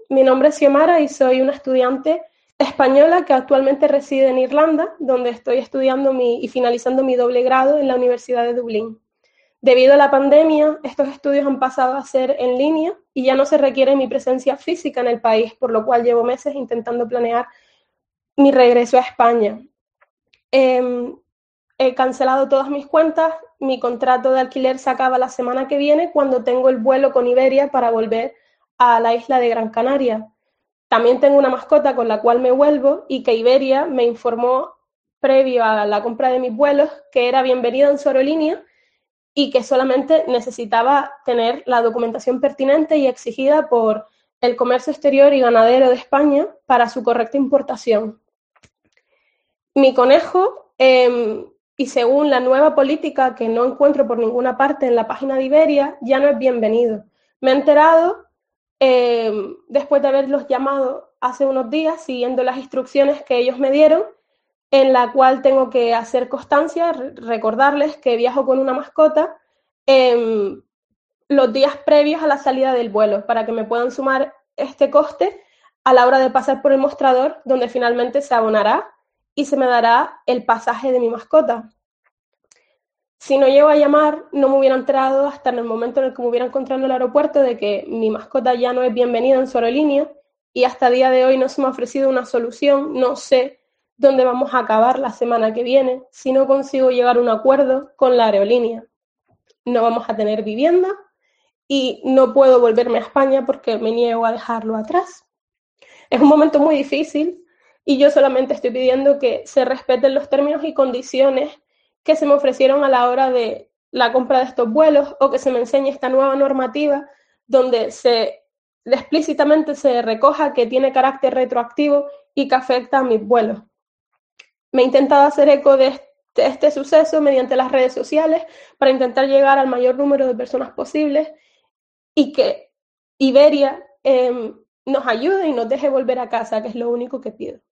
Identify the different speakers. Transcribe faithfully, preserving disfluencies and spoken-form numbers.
Speaker 1: Mi nombre es Xiomara y soy una estudiante española que actualmente reside en Irlanda, donde estoy estudiando mi, y finalizando mi doble grado en la Universidad de Dublín. Debido a la pandemia, estos estudios han pasado a ser en línea y ya no se requiere mi presencia física en el país, por lo cual llevo meses intentando planear mi regreso a España. Eh, he cancelado todas mis cuentas, mi contrato de alquiler se acaba la semana que viene cuando tengo el vuelo con Iberia para volver a la isla de Gran Canaria. También tengo una mascota con la cual me vuelvo y que Iberia me informó previo a la compra de mis vuelos que era bienvenida en su aerolínea y que solamente necesitaba tener la documentación pertinente y exigida por el Comercio Exterior y Ganadero de España para su correcta importación. Mi conejo, eh, y según la nueva política que no encuentro por ninguna parte en la página de Iberia, ya no es bienvenido. Me he enterado eh, después de haberlos llamado hace unos días, siguiendo las instrucciones que ellos me dieron, en la cual tengo que hacer constancia, recordarles que viajo con una mascota eh, los días previos a la salida del vuelo, para que me puedan sumar este coste a la hora de pasar por el mostrador, donde finalmente se abonará y se me dará el pasaje de mi mascota. Si no llego a llamar, no me hubiera enterado hasta en el momento en el que me hubiera encontrado en el aeropuerto de que mi mascota ya no es bienvenida en su aerolínea y hasta el día de hoy no se me ha ofrecido una solución. No sé dónde vamos a acabar la semana que viene si no consigo llegar a un acuerdo con la aerolínea. No vamos a tener vivienda y no puedo volverme a España porque me niego a dejarlo atrás. Es un momento muy difícil y yo solamente estoy pidiendo que se respeten los términos y condiciones que se me ofrecieron a la hora de la compra de estos vuelos o que se me enseñe esta nueva normativa donde se explícitamente se recoja que tiene carácter retroactivo y que afecta a mis vuelos. Me he intentado hacer eco de este, de este suceso mediante las redes sociales para intentar llegar al mayor número de personas posibles y que Iberia eh, nos ayude y nos deje volver a casa, que es lo único que pido.